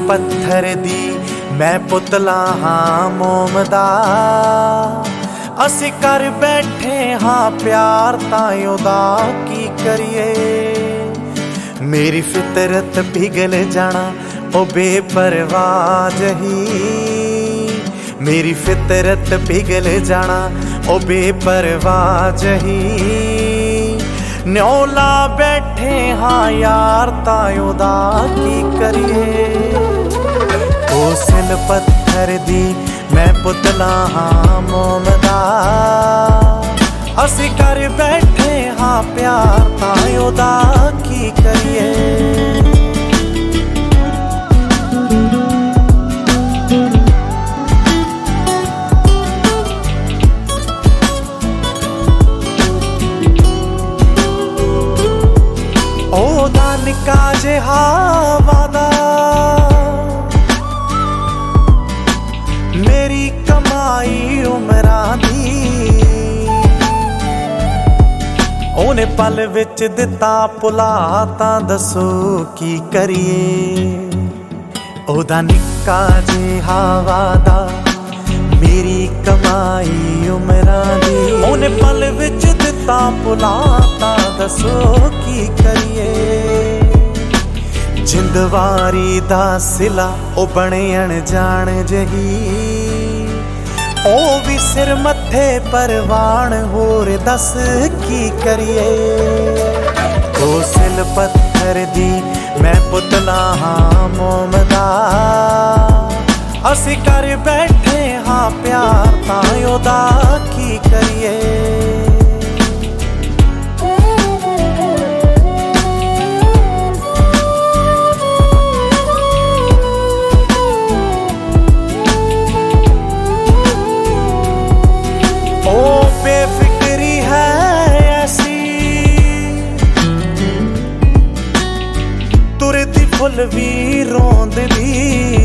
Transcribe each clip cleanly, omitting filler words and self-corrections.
पत्थर दी मैं पुतला हाँ मोम दा। असी कर बैठे हाँ प्यार तां ओदा की करिए। मेरी फितरत पिघल जाना ओ बेपरवाह जही। मेरी फितरत पिघल जाना ओ बेपरवाह जही। न्योला बैठे हाँ यार तां ओदा की करिए। ओ सिल पत्थर दी मैं पुतला हाँ मोम दा। असी कर बैठे हाँ प्यार तां ओदा की करिए। ओदा निक्का जिहा वादा मेरी कमाई उमरां दी। ओने पल विच दिता भुला तां दसो की करिए। ओदा निक्का जिहा वादा मेरी कमाई उमरां दी। ओने पल विच दिता भुला तां दसो की करिए। जिंदवारी दा सिला ओ बणे अणजाण जही। ओ भी सिर मत्थे परवान होर दस की करिए। ओ सिल पत्थर दी मैं पुतला हाँ मोम दा। असी कर बैठे हाँ प्यार तां ओदा की करिए। बेफिक्री है ऐसी तुरदी फुल भी रोंद दी।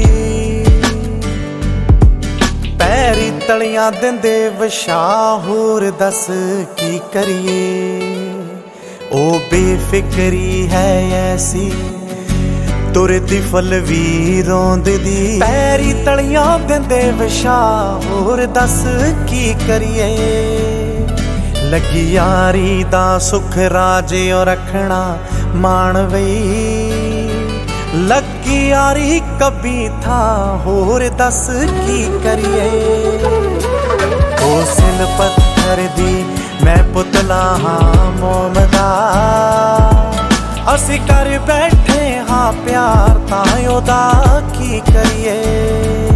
पैरी तलियां दिंदे वशा होर दस की करिए। ओ बेफिक्री है ऐसी तुरदी फुल भी रोंद दी। पैरी तलियां दिंदे वशा होर दस की करिए। लगी यारी दा सुख राजे और रखना मान वई। लगी यारी कभी था होर दस की करिए। ओ सिल पत्थर दी मैं पुतला हाँ मोम दा। असी कर बैठे हाँ प्यार तां ओदा की करिए।